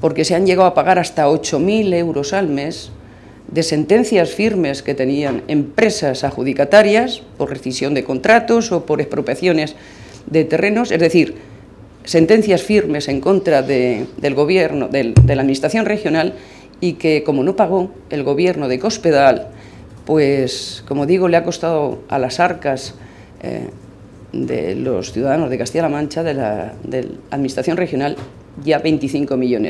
porque se han llegado a pagar hasta 8.000 euros al mes de sentencias firmes que tenían empresas adjudicatarias por rescisión de contratos o por expropiaciones de terrenos, es decir, sentencias firmes en contra del gobierno, de la administración regional, y que, como no pagó el gobierno de Cospedal, pues, como digo, le ha costado a las arcas de los ciudadanos de Castilla-La Mancha, de la administración regional, ya 25 millones.